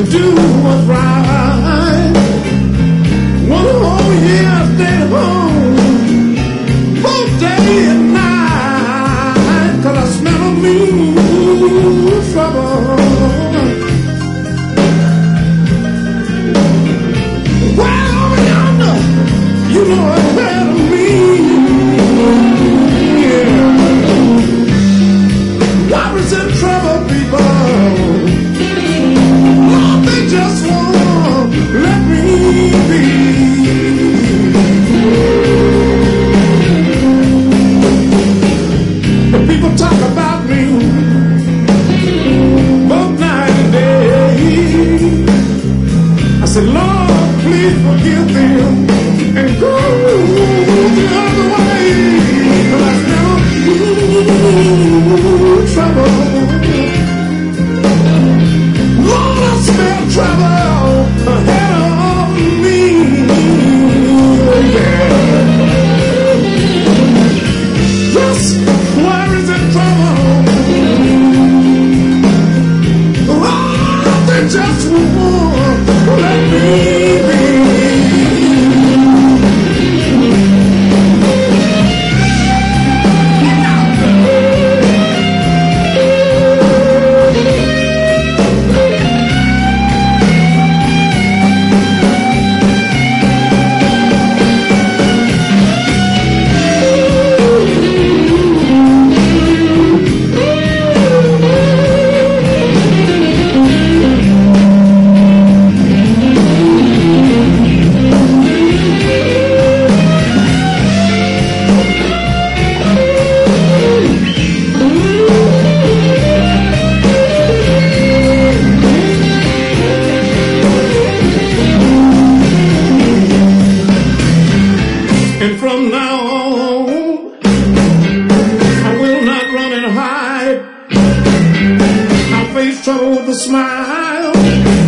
do what's right. One whole year I stayed home, both day and night, 'cause I smell a blue trouble. Well, over yonder, you know it's better than me. Represent trouble, people. Lord, they just won't let me be. The people talk about me both night and day. I said, Lord, please forgive them and go the other way. 'Cause I smell trouble. Lord, I smell trouble ahead of me. Yeah. Just worries and trouble. Lord, they just won't let me be. And from now on, I will not run and hide. I'll face trouble with a smile.